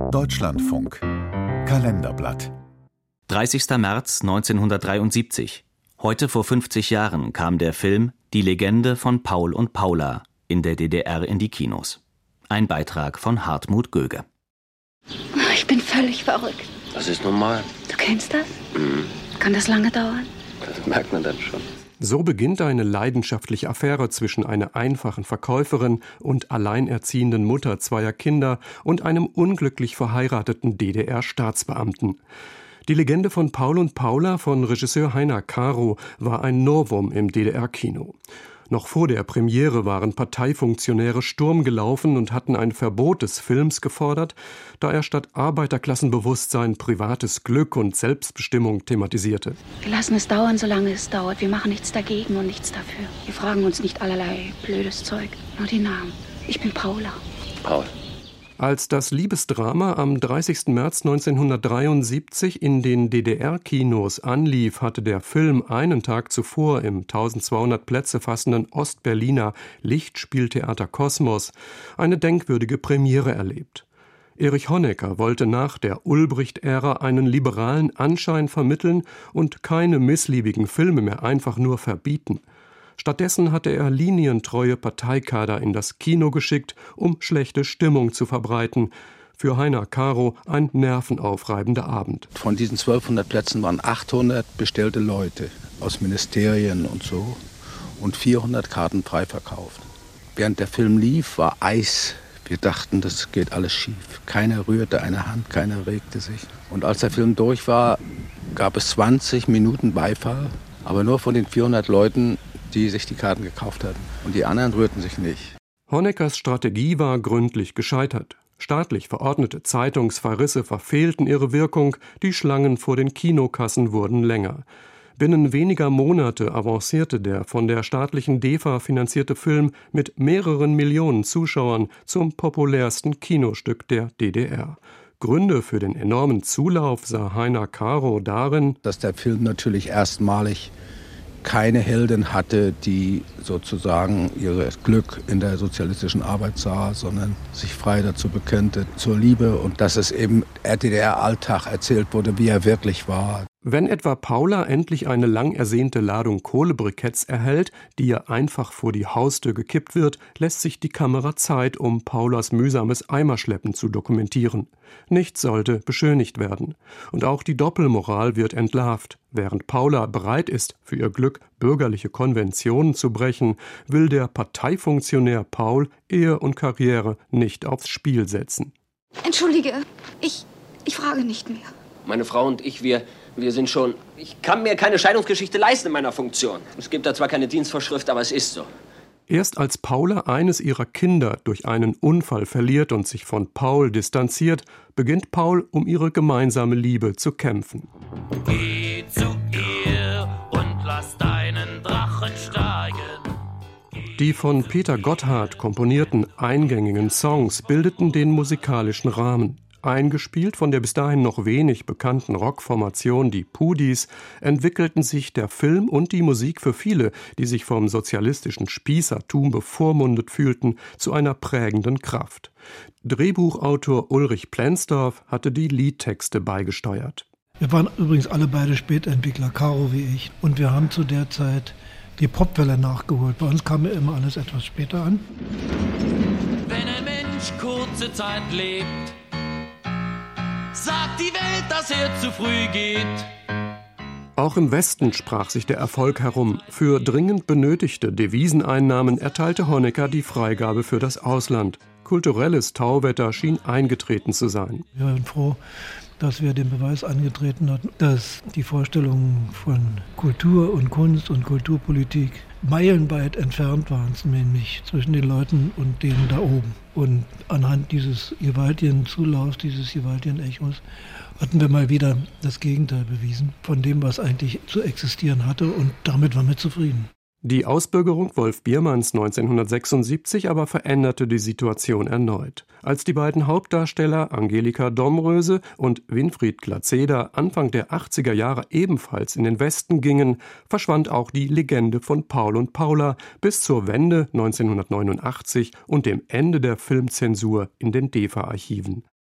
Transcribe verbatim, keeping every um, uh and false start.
Deutschlandfunk Kalenderblatt dreißigster März neunzehnhundertdreiundsiebzig. Heute vor fünfzig Jahren kam der Film Die Legende von Paul und Paula in der D D R in die Kinos. Ein Beitrag von Hartmut Göge. Ich bin völlig verrückt. Das ist normal. Du kennst das? Mhm. Kann das lange dauern? Das merkt man dann schon. So beginnt eine leidenschaftliche Affäre zwischen einer einfachen Verkäuferin und alleinerziehenden Mutter zweier Kinder und einem unglücklich verheirateten D D R-Staatsbeamten. Die Legende von Paul und Paula von Regisseur Heiner Caro war ein Novum im D D R-Kino. Noch vor der Premiere waren Parteifunktionäre Sturm gelaufen und hatten ein Verbot des Films gefordert, da er statt Arbeiterklassenbewusstsein privates Glück und Selbstbestimmung thematisierte. Wir lassen es dauern, solange es dauert. Wir machen nichts dagegen und nichts dafür. Wir fragen uns nicht allerlei blödes Zeug, nur die Namen. Ich bin Paula. Paul. Als das Liebesdrama am dreißigsten März neunzehnhundertdreiundsiebzig in den D D R-Kinos anlief, hatte der Film einen Tag zuvor im eintausendzweihundert Plätze fassenden Ostberliner Lichtspieltheater Kosmos eine denkwürdige Premiere erlebt. Erich Honecker wollte nach der Ulbricht-Ära einen liberalen Anschein vermitteln und keine missliebigen Filme mehr einfach nur verbieten. Stattdessen hatte er linientreue Parteikader in das Kino geschickt, um schlechte Stimmung zu verbreiten. Für Heiner Caro ein nervenaufreibender Abend. Von diesen zwölfhundert Plätzen waren achthundert bestellte Leute aus Ministerien und so und vierhundert Karten frei verkauft. Während der Film lief, war Eis. Wir dachten, das geht alles schief. Keiner rührte eine Hand, keiner regte sich. Und als der Film durch war, gab es zwanzig Minuten Beifall, aber nur von den vierhundert Leuten, die sich die Karten gekauft hatten. Und die anderen rührten sich nicht. Honeckers Strategie war gründlich gescheitert. Staatlich verordnete Zeitungsverrisse verfehlten ihre Wirkung, die Schlangen vor den Kinokassen wurden länger. Binnen weniger Monate avancierte der von der staatlichen D E F A finanzierte Film mit mehreren Millionen Zuschauern zum populärsten Kinostück der D D R. Gründe für den enormen Zulauf sah Heiner Caro darin, dass der Film natürlich erstmalig keine Heldin hatte, die sozusagen ihr Glück in der sozialistischen Arbeit sah, sondern sich frei dazu bekennte, zur Liebe, und dass es eben der D D R-Alltag erzählt wurde, wie er wirklich war. Wenn etwa Paula endlich eine lang ersehnte Ladung Kohlebriketts erhält, die ihr einfach vor die Haustür gekippt wird, lässt sich die Kamera Zeit, um Paulas mühsames Eimerschleppen zu dokumentieren. Nichts sollte beschönigt werden. Und auch die Doppelmoral wird entlarvt. Während Paula bereit ist, für ihr Glück bürgerliche Konventionen zu brechen, will der Parteifunktionär Paul Ehe und Karriere nicht aufs Spiel setzen. Entschuldige, ich, ich frage nicht mehr. Meine Frau und ich, wir, wir sind schon... Ich kann mir keine Scheidungsgeschichte leisten in meiner Funktion. Es gibt da zwar keine Dienstvorschrift, aber es ist so. Erst als Paula eines ihrer Kinder durch einen Unfall verliert und sich von Paul distanziert, beginnt Paul, um ihre gemeinsame Liebe zu kämpfen. Geh zu ihr und lass deinen Drachen steigen. Die von Peter Gotthard komponierten eingängigen Songs bildeten den musikalischen Rahmen. Eingespielt von der bis dahin noch wenig bekannten Rockformation die Pudis, entwickelten sich der Film und die Musik für viele, die sich vom sozialistischen Spießertum bevormundet fühlten, zu einer prägenden Kraft. Drehbuchautor Ulrich Plenzdorf hatte die Liedtexte beigesteuert. Wir waren übrigens alle beide Spätentwickler, Caro wie ich, und wir haben zu der Zeit die Popwelle nachgeholt. Bei uns kam ja immer alles etwas später an. Wenn ein Mensch kurze Zeit lebt, sagt die Welt, dass er zu früh geht. Auch im Westen sprach sich der Erfolg herum. Für dringend benötigte Deviseneinnahmen erteilte Honecker die Freigabe für das Ausland. Kulturelles Tauwetter schien eingetreten zu sein. Wir waren froh, dass wir den Beweis angetreten hatten, dass die Vorstellungen von Kultur und Kunst und Kulturpolitik meilenweit entfernt waren, nämlich zwischen den Leuten und denen da oben. Und anhand dieses gewaltigen Zulaufs, dieses gewaltigen Echos, hatten wir mal wieder das Gegenteil bewiesen von dem, was eigentlich zu existieren hatte, und damit waren wir zufrieden. Die Ausbürgerung Wolf Biermanns neunzehnhundertsechsundsiebzig aber veränderte die Situation erneut. Als die beiden Hauptdarsteller Angelika Domröse und Winfried Glatzeder Anfang der achtziger Jahre ebenfalls in den Westen gingen, verschwand auch die Legende von Paul und Paula bis zur Wende neunzehnhundertneunundachtzig und dem Ende der Filmzensur in den D E F A-Archiven.